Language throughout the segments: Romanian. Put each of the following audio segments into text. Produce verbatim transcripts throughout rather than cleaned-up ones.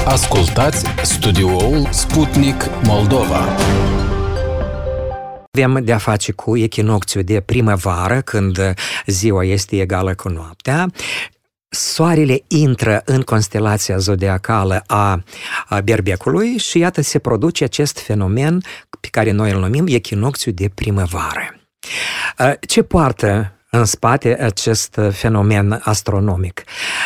Ascultați studioul Sputnik Moldova. Avem de-a face cu echinocțiul de primăvară, când ziua este egală cu noaptea. Soarele intră în constelația zodiacală a Berbecului și iată se produce acest fenomen pe care noi îl numim echinocțiul de primăvară. Ce poartă în spate acest fenomen astronomic?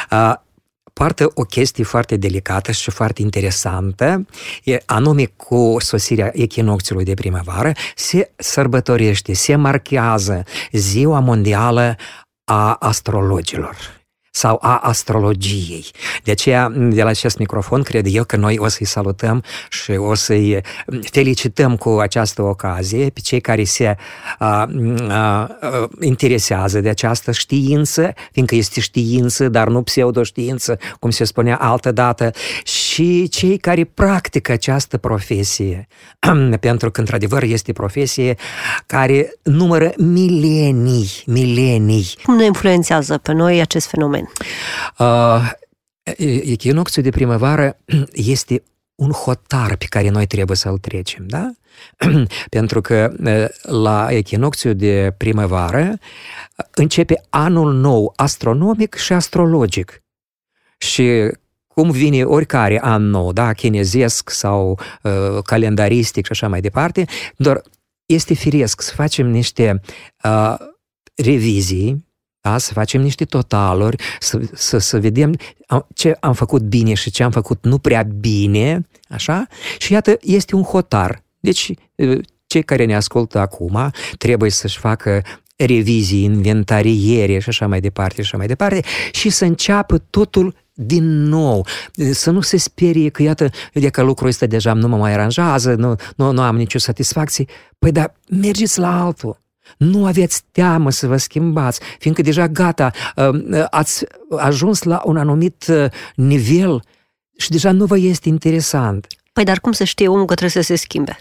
Poartă o chestie foarte delicată și foarte interesantă, anume cu sosirea echinocțiului de primăvară se sărbătorește, se marchează Ziua Mondială a Astrologilor sau a astrologiei. De aceea, de la acest microfon, cred eu că noi o să-i salutăm și o să-i felicităm cu această ocazie pe cei care se a, a, a, interesează de această știință, fiindcă este știință, dar nu pseudoștiință, cum se spunea altădată, și cei care practică această profesie, pentru că, într-adevăr, este profesie care numără milenii, milenii. Cum ne influențează pe noi acest fenomen? Uh, echinocțiul de primăvară este un hotar pe care noi trebuie să-l trecem, da? Pentru că la echinocțiul de primăvară începe anul nou astronomic și astrologic. Și cum vine oricare an nou, da, chinezesc sau uh, calendaristic și așa mai departe, doar este firesc să facem niște uh, revizii, da, să facem niște totaluri, să, să, să vedem ce am făcut bine și ce am făcut nu prea bine, așa? Și iată, este un hotar. Deci, cei care ne ascultă acum trebuie să-și facă revizii, inventariere și așa mai departe, și așa mai departe, și să înceapă totul din nou. Să nu se sperie că, iată, de că lucrul ăsta deja nu mă mai aranjează, nu, nu, nu am nicio satisfacție. Păi, dar mergeți la altul. Nu aveți teamă să vă schimbați, fiindcă deja gata, ați ajuns la un anumit nivel și deja nu vă este interesant. Păi dar cum să știe omul că trebuie să se schimbe?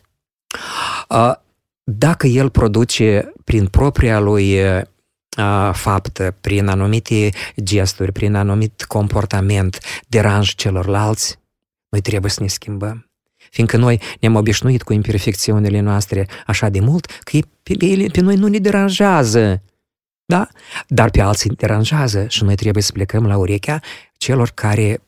Dacă el produce prin propria lui faptă, prin anumite gesturi, prin anumit comportament, deranj celorlalți, noi trebuie să ne schimbăm. Fiindcă noi ne-am obișnuit cu imperfecțiunile noastre așa de mult, că pe, pe, pe noi nu ne deranjează, da? Dar pe alții deranjează și noi trebuie să plecăm la urechea celor care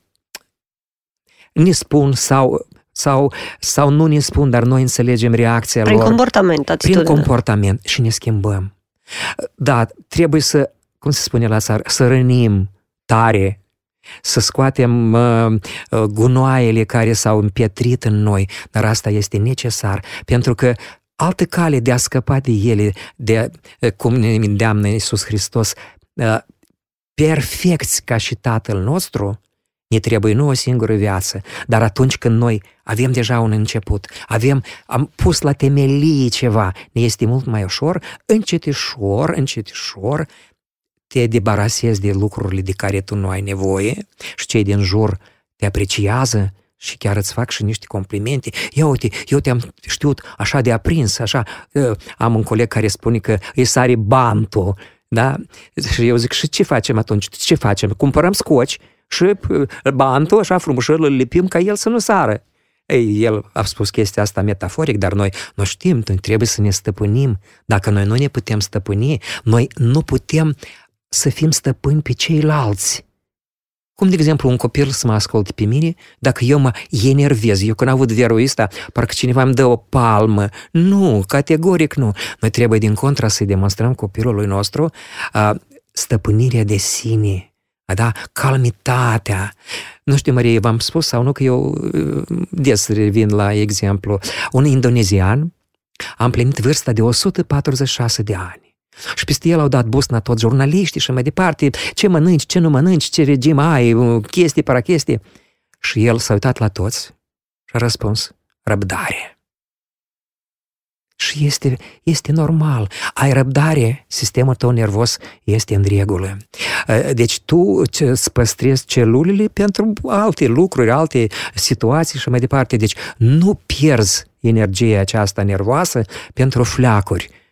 ne spun sau, sau, sau nu ne spun, dar noi înțelegem reacția prin lor. Prin comportament, atitudine. Prin comportament și ne schimbăm. Da, trebuie să, cum se spune la țară, să rănim tare, să scoatem uh, gunoaiele care s-au împietrit în noi, dar asta este necesar, pentru că altă cale de a scăpa de ele, de cum ne îndeamnă Iisus Hristos, uh, perfecți ca și Tatăl nostru, ne trebuie nu o singură viață, dar atunci când noi avem deja un început, avem, am pus la temelie ceva, ne este mult mai ușor, încetișor, încetișor, te debarasezi de lucrurile de care tu nu ai nevoie și cei din jur te apreciază și chiar îți fac și niște complimente. Ia uite, eu te-am știut așa de aprins, așa. Am un coleg care spune că îi sare bantul, da? Și eu zic, și ce facem atunci? Ce facem? Cumpărăm scoci și bantul, așa frumos, îl lipim ca el să nu sară. Ei, el a spus chestia asta metaforic, dar noi nu știm, noi trebuie să ne stăpânim. Dacă noi nu ne putem stăpâni, noi nu putem să fim stăpâni pe ceilalți. Cum, de exemplu, un copil să mă asculte pe mine, dacă eu mă enervez, eu când am avut verul ăsta, parcă cineva îmi dă o palmă. Nu, categoric nu. Noi trebuie, din contra, să-i demonstrăm copilului nostru uh, stăpânirea de sine, da? Calmitatea. Nu știu, Marie, v-am spus sau nu, că eu uh, des revin la exemplu. Un indonezian a împlinit vârsta de o sută patruzeci și șase de ani. Și peste el au dat busna toți jurnaliștii și mai departe, ce mănânci, ce nu mănânci, ce regim ai, chestii, parachestii. Și el s-a uitat la toți și a răspuns, răbdare. Și este, este normal. Ai răbdare, sistemul tău nervos este în regulă. Deci tu îți păstrezi celulele pentru alte lucruri, alte situații și mai departe. Deci nu pierzi energia aceasta nervoasă pentru fleacuri,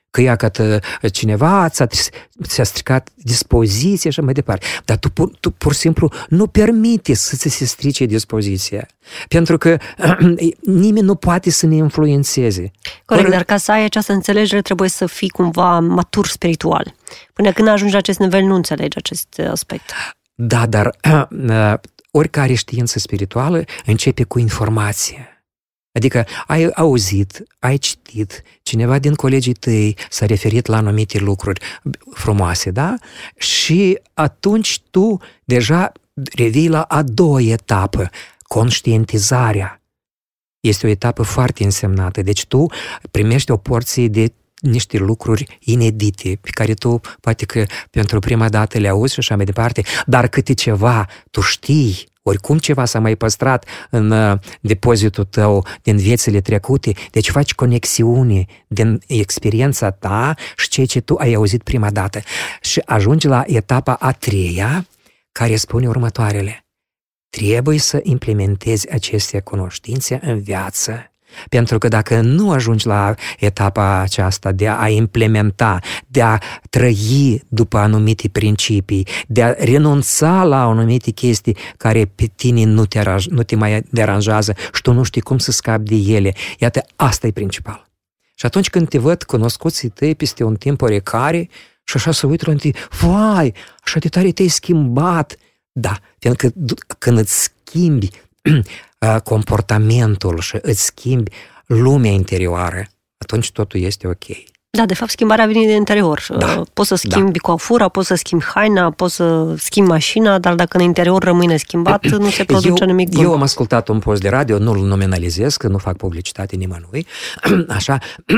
că ia că cineva ți-a, ți-a stricat dispoziția și mai departe. Dar tu, pur, tu pur și simplu nu permite să ți se strice dispoziția. Pentru că nimeni nu poate să ne influențeze. Corect, Or... dar ca să ai această înțelegere trebuie să fii cumva matur spiritual. Până când ajungi la acest nivel nu înțelegi acest aspect. Da, dar oricare știință spirituală începe cu informație. Adică ai auzit, ai citit, cineva din colegii tăi s-a referit la anumite lucruri frumoase, da? Și atunci tu deja revii la a doua etapă, conștientizarea. Este o etapă foarte însemnată. Deci tu primești o porție de niște lucruri inedite, pe care tu poate că pentru prima dată le auzi și așa mai departe, dar câte ceva tu știi, oricum ceva s-a mai păstrat în uh, depozitul tău din viețile trecute, deci faci conexiune din experiența ta și ceea ce tu ai auzit prima dată. Și ajungi la etapa a treia, care spune următoarele. Trebuie să implementezi aceste cunoștințe în viață. Pentru că dacă nu ajungi la etapa aceasta de a implementa, de a trăi după anumite principii, de a renunța la anumite chestii care pe tine nu te, aranj, nu te mai deranjează și tu nu știi cum să scapi de ele, iată, asta e principal. Și atunci când te văd cunoscuții tăi peste un timp oarecare și așa se uită la tine, vai, așa de tare te-ai schimbat. Da, pentru că când îți schimbi comportamentul și îți schimbi lumea interioară, atunci totul este ok. Da, de fapt schimbarea vine de interior. Da. Poți să schimbi da. coafura, poți să schimbi haina, poți să schimbi mașina, dar dacă în interior rămâne schimbat, nu se produce eu, nimic bun. Eu am ascultat un post de radio, nu-l nominalizez, că nu fac publicitate nimănui, așa,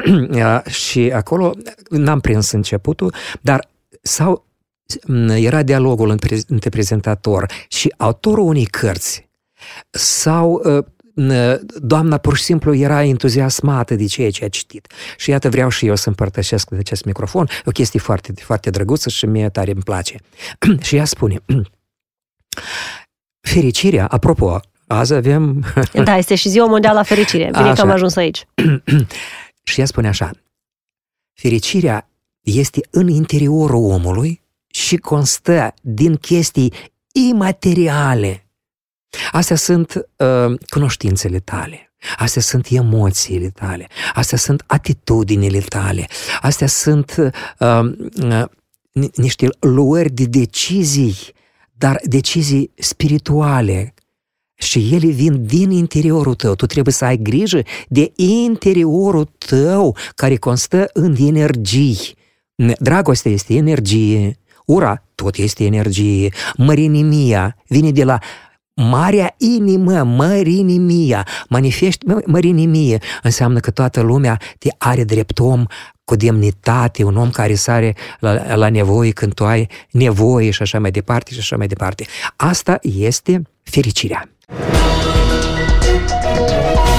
și acolo n-am prins începutul, dar sau era dialogul între prezentator și autorul unei cărți, sau doamna pur și simplu era entuziasmată de ceea ce a citit. Și iată, vreau și eu să împărtășesc de acest microfon, o chestie foarte, foarte drăguță și mie tare îmi place. Și ea spune, fericirea, apropo, azi avem... Da, este și ziua mondială a fericirii. Bine așa. Că am ajuns aici. Și ea spune așa, fericirea este în interiorul omului și constă din chestii imateriale. Astea sunt uh, cunoștințele tale, astea sunt emoțiile tale, astea sunt atitudinile tale, astea sunt uh, uh, niște luări de decizii, dar decizii spirituale. Și ele vin din interiorul tău. Tu trebuie să ai grijă de interiorul tău, care constă în energii. Dragostea este energie, ura tot este energie, mărinimia vine de la marea inimă, mărinimia, manifesti mărinimie, înseamnă că toată lumea te are drept om cu demnitate, un om care sare la, la nevoie când tu ai nevoie și așa mai departe și așa mai departe. Asta este fericirea.